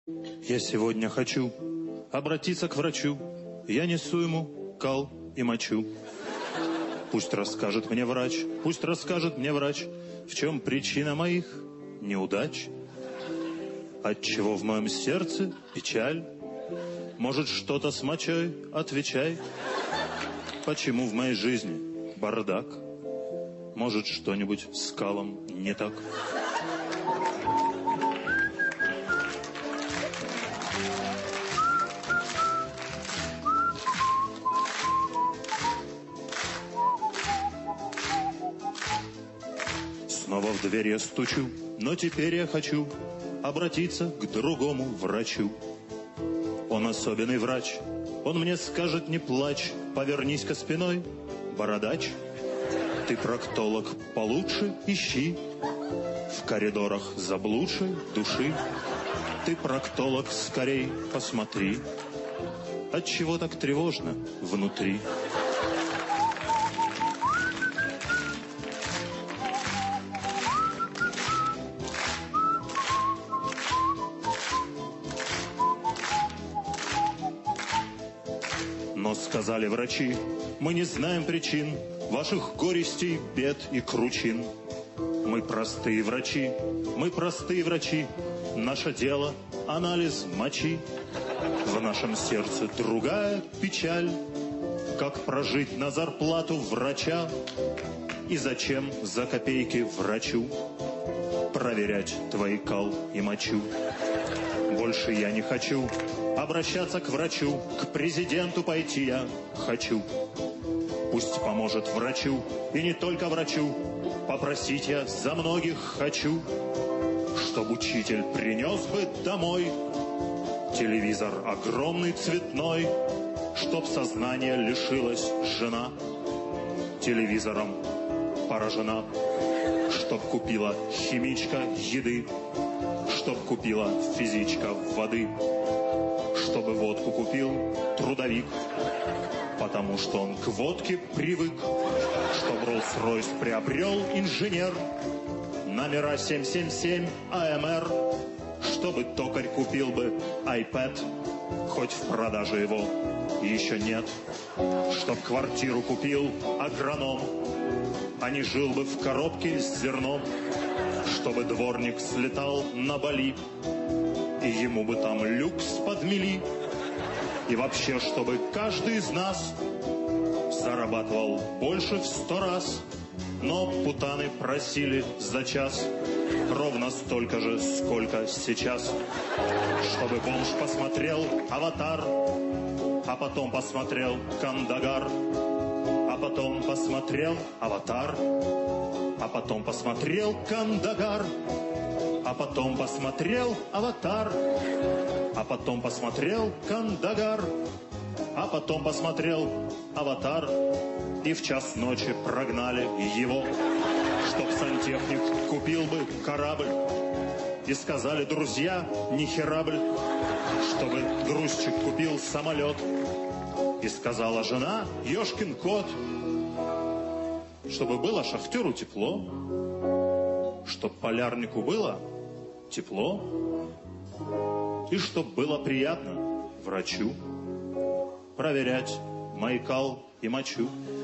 Я сегодня хочу обратиться к врачу. Я несу ему кал и мочу. Пусть расскажет мне врач, в чем причина моих неудач. Отчего в моем сердце печаль? Может, что-то с мочой? Отвечай. Почему в моей жизни бардак? Может, что-нибудь с калом не так? Снова в дверь я стучу, но теперь я хочу обратиться к другому врачу. Он особенный врач, он мне скажет: не плачь, повернись-ка спиной, бородач. Ты проктолог получше ищи, в коридорах заблудшей души. Ты проктолог скорей посмотри, отчего так тревожно внутри. Но сказали врачи: мы не знаем причин ваших горестей, бед и кручин. Мы простые врачи, наше дело — анализ мочи. В нашем сердце другая печаль, как прожить на зарплату врача. И зачем за копейки врачу проверять твои кал и мочу? Больше я не хочу обращаться к врачу, к президенту пойти я хочу. Пусть поможет врачу, и не только врачу, попросить я за многих хочу, чтоб учитель принес бы домой телевизор огромный цветной, чтоб сознание лишилась жена, телевизором поражена, чтоб купила химичка еды, чтоб купила физичка воды, чтобы водку купил трудовик, потому что он к водке привык, чтоб Роллс-Ройс приобрел инженер, номера 777 АМР, чтобы токарь купил бы iPad, хоть в продаже его еще нет, чтоб квартиру купил агроном, а не жил бы в коробке с зерном, чтобы дворник слетал на Бали, и ему бы там люкс подмели. И вообще, чтобы каждый из нас зарабатывал больше в 100 раз, но путаны просили за час ровно столько же, сколько сейчас. Чтобы бомж посмотрел «Аватар», а потом посмотрел «Кандагар», а потом посмотрел «Аватар», а потом посмотрел «Кандагар», а потом посмотрел «Аватар», а потом посмотрел «Кандагар», а потом посмотрел «Аватар», и в час ночи прогнали его, чтоб сантехник купил бы корабль. И сказали друзья: не херабль, чтобы грузчик купил самолет. И сказала жена: ёшкин кот, чтобы было шахтеру тепло, чтоб полярнику было тепло, и чтоб было приятно врачу проверять мои кал и мочу.